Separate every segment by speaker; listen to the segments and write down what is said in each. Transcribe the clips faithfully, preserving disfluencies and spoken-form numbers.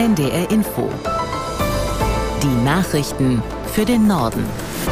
Speaker 1: N D R Info. Die Nachrichten für den Norden.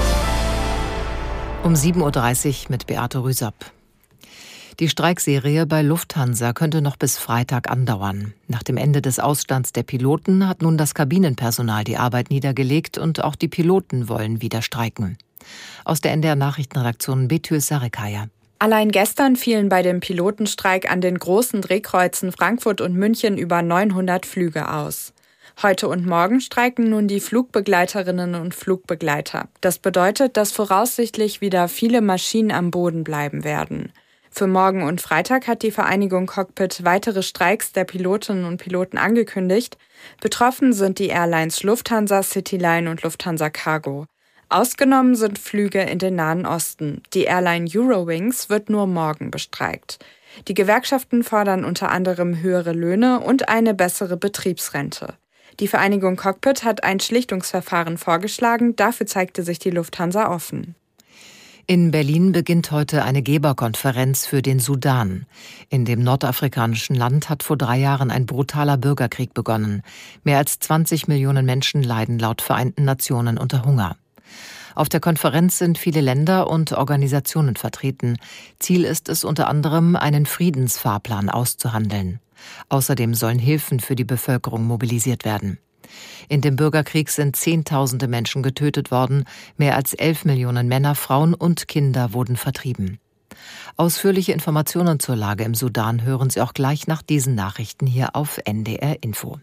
Speaker 1: Um sieben Uhr dreißig mit Beate Rüsop. Die Streikserie bei Lufthansa könnte noch bis Freitag andauern. Nach dem Ende des Ausstands der Piloten hat nun das Kabinenpersonal die Arbeit niedergelegt und auch die Piloten wollen wieder streiken. Aus der N D R Nachrichtenredaktion Betül Sarikaya.
Speaker 2: Allein gestern fielen bei dem Pilotenstreik an den großen Drehkreuzen Frankfurt und München über neunhundert Flüge aus. Heute und morgen streiken nun die Flugbegleiterinnen und Flugbegleiter. Das bedeutet, dass voraussichtlich wieder viele Maschinen am Boden bleiben werden. Für morgen und Freitag hat die Vereinigung Cockpit weitere Streiks der Pilotinnen und Piloten angekündigt. Betroffen sind die Airlines Lufthansa, Cityline und Lufthansa Cargo. Ausgenommen sind Flüge in den Nahen Osten. Die Airline Eurowings wird nur morgen bestreikt. Die Gewerkschaften fordern unter anderem höhere Löhne und eine bessere Betriebsrente. Die Vereinigung Cockpit hat ein Schlichtungsverfahren vorgeschlagen, dafür zeigte sich die Lufthansa offen.
Speaker 1: In Berlin beginnt heute eine Geberkonferenz für den Sudan. In dem nordafrikanischen Land hat vor drei Jahren ein brutaler Bürgerkrieg begonnen. Mehr als zwanzig Millionen Menschen leiden laut Vereinten Nationen unter Hunger. Auf der Konferenz sind viele Länder und Organisationen vertreten. Ziel ist es unter anderem, einen Friedensfahrplan auszuhandeln. Außerdem sollen Hilfen für die Bevölkerung mobilisiert werden. In dem Bürgerkrieg sind Zehntausende Menschen getötet worden. Mehr als elf Millionen Männer, Frauen und Kinder wurden vertrieben. Ausführliche Informationen zur Lage im Sudan hören Sie auch gleich nach diesen Nachrichten hier auf N D R Info.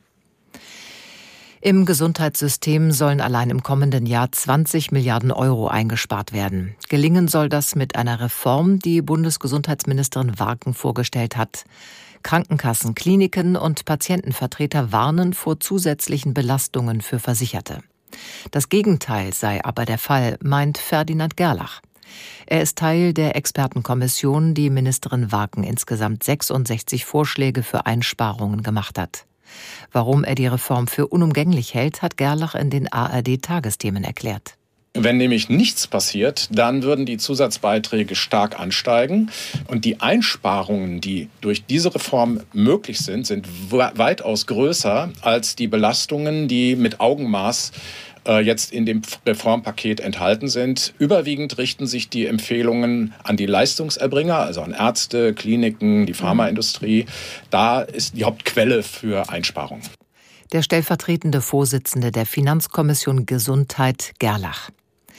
Speaker 1: Im Gesundheitssystem sollen allein im kommenden Jahr zwanzig Milliarden Euro eingespart werden. Gelingen soll das mit einer Reform, die Bundesgesundheitsministerin Warken vorgestellt hat. Krankenkassen, Kliniken und Patientenvertreter warnen vor zusätzlichen Belastungen für Versicherte. Das Gegenteil sei aber der Fall, meint Ferdinand Gerlach. Er ist Teil der Expertenkommission, die Ministerin Warken insgesamt sechsundsechzig Vorschläge für Einsparungen gemacht hat. Warum er die Reform für unumgänglich hält, hat Gerlach in den A R D-Tagesthemen erklärt.
Speaker 3: Wenn nämlich nichts passiert, dann würden die Zusatzbeiträge stark ansteigen. Und die Einsparungen, die durch diese Reform möglich sind, sind weitaus größer als die Belastungen, die mit Augenmaß jetzt in dem Reformpaket enthalten sind. Überwiegend richten sich die Empfehlungen an die Leistungserbringer, also an Ärzte, Kliniken, die Pharmaindustrie. Da ist die Hauptquelle für Einsparungen.
Speaker 1: Der stellvertretende Vorsitzende der Finanzkommission Gesundheit, Gerlach.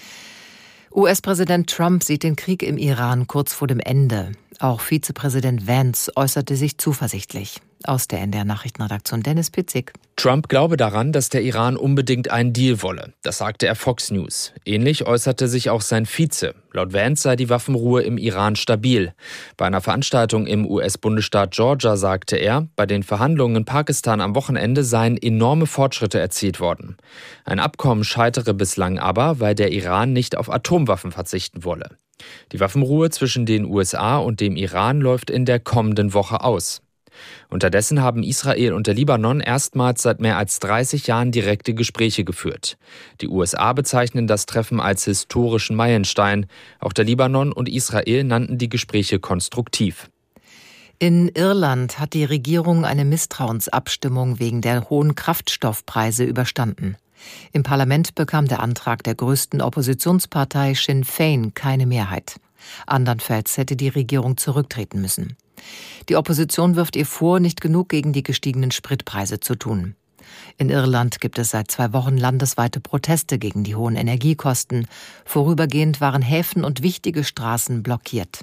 Speaker 1: U S-Präsident Trump sieht den Krieg im Iran kurz vor dem Ende. Auch Vizepräsident Vance äußerte sich zuversichtlich. Aus der N D R Nachrichtenredaktion Dennis Pitzig.
Speaker 4: Trump glaube daran, dass der Iran unbedingt einen Deal wolle. Das sagte er Fox News. Ähnlich äußerte sich auch sein Vize. Laut Vance sei die Waffenruhe im Iran stabil. Bei einer Veranstaltung im U S-Bundesstaat Georgia sagte er, bei den Verhandlungen in Pakistan am Wochenende seien enorme Fortschritte erzielt worden. Ein Abkommen scheitere bislang aber, weil der Iran nicht auf Atomwaffen verzichten wolle. Die Waffenruhe zwischen den U S A und dem Iran läuft in der kommenden Woche aus. Unterdessen haben Israel und der Libanon erstmals seit mehr als dreißig Jahren direkte Gespräche geführt. Die U S A bezeichnen das Treffen als historischen Meilenstein. Auch der Libanon und Israel nannten die Gespräche konstruktiv.
Speaker 1: In Irland hat die Regierung eine Misstrauensabstimmung wegen der hohen Kraftstoffpreise überstanden. Im Parlament bekam der Antrag der größten Oppositionspartei Sinn Féin keine Mehrheit. Andernfalls hätte die Regierung zurücktreten müssen. Die Opposition wirft ihr vor, nicht genug gegen die gestiegenen Spritpreise zu tun. In Irland gibt es seit zwei Wochen landesweite Proteste gegen die hohen Energiekosten. Vorübergehend waren Häfen und wichtige Straßen blockiert.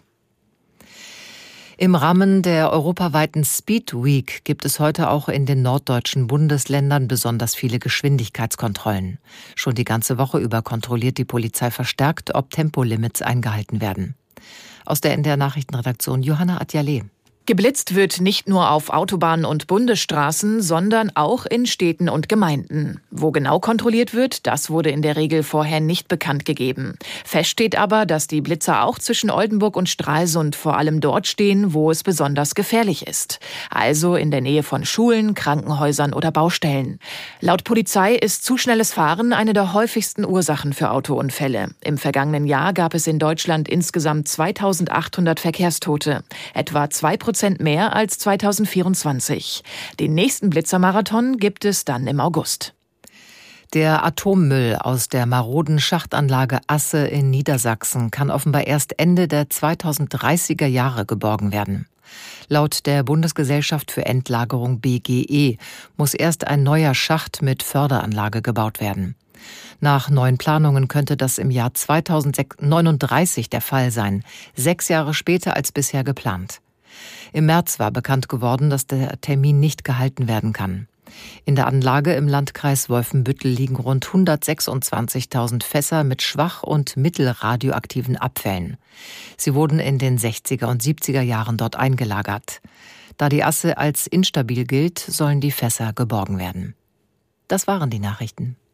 Speaker 1: Im Rahmen der europaweiten Speed Week gibt es heute auch in den norddeutschen Bundesländern besonders viele Geschwindigkeitskontrollen. Schon die ganze Woche über kontrolliert die Polizei verstärkt, ob Tempolimits eingehalten werden. Aus der N D R Nachrichtenredaktion Johanna Adjaleh.
Speaker 5: Geblitzt wird nicht nur auf Autobahnen und Bundesstraßen, sondern auch in Städten und Gemeinden. Wo genau kontrolliert wird, das wurde in der Regel vorher nicht bekannt gegeben. Fest steht aber, dass die Blitzer auch zwischen Oldenburg und Stralsund vor allem dort stehen, wo es besonders gefährlich ist. Also in der Nähe von Schulen, Krankenhäusern oder Baustellen. Laut Polizei ist zu schnelles Fahren eine der häufigsten Ursachen für Autounfälle. Im vergangenen Jahr gab es in Deutschland insgesamt zweitausendachthundert Verkehrstote. Etwa zwei Prozent Prozent mehr als zweitausendvierundzwanzig. Den nächsten Blitzermarathon gibt es dann im August.
Speaker 1: Der Atommüll aus der maroden Schachtanlage Asse in Niedersachsen kann offenbar erst Ende der zweitausenddreißiger Jahre geborgen werden. Laut der Bundesgesellschaft für Endlagerung B G E muss erst ein neuer Schacht mit Förderanlage gebaut werden. Nach neuen Planungen könnte das im Jahr zweitausendneununddreißig der Fall sein, sechs Jahre später als bisher geplant. Im März war bekannt geworden, dass der Termin nicht gehalten werden kann. In der Anlage im Landkreis Wolfenbüttel liegen rund hundertsechsundzwanzigtausend Fässer mit schwach- und mittelradioaktiven Abfällen. Sie wurden in den sechziger und siebziger Jahren dort eingelagert. Da die Asse als instabil gilt, sollen die Fässer geborgen werden. Das waren die Nachrichten.